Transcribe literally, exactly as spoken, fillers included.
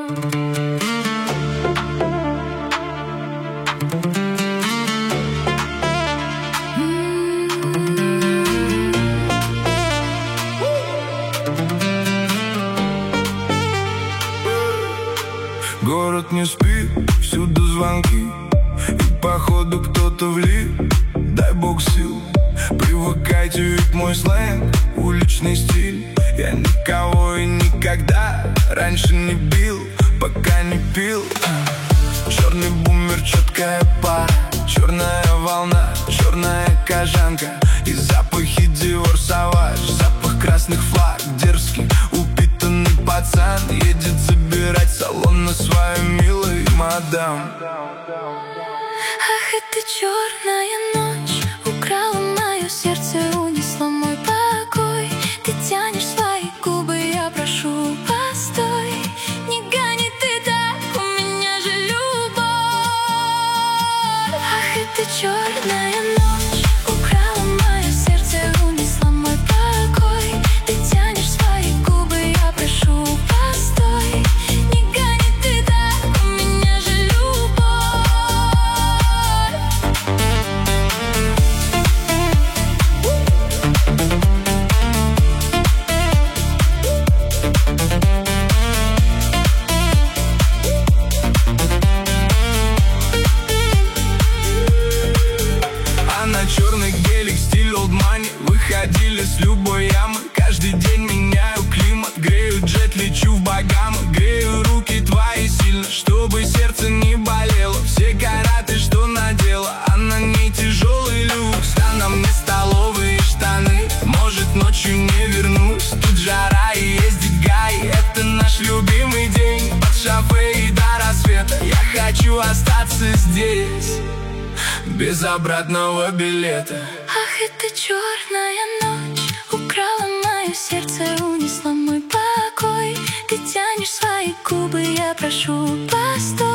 Город не спит, всюду звонки, и походу кто-то влип. Дай бог сил, привыкайте, ведь мой сленг — уличный стиль. Я никого и никогда раньше не бил, пока не пил. Черный бумер, четкая пара, черная волна, черная кожанка и запахи Dior Sauvage, запах красных флаг. Дерзкий, упитанный пацан едет забирать салон на свою милую мадам. Ах, это черная ночь украла мое сердце, унесла мой покой. Ты тянешь свои губы, я прошу, постой. Не гони ты так, у меня же любовь. Ах, это черная ночь украла мое сердце, унесла мой покой. Ты тянешь свои губы, я прошу, постой. Не гони ты так, у меня же любовь. Черный гелик, стиль old money. Выходили с любой ямы. Каждый день меняю климат. Грею джет, лечу в Багамы. Грею руки твои сильно, чтобы сердце не болело. Все караты, что надела, а на ней тяжелый люкс. А на мне столовые штаны. Может, ночью не вернусь. Тут жара и ездить гай. Это наш любимый день. Под шофе и до рассвета. Я хочу остаться здесь без обратного билета. Ах, это черная ночь украла мое сердце, унесла мой покой. Ты тянешь свои губы, я прошу, постой.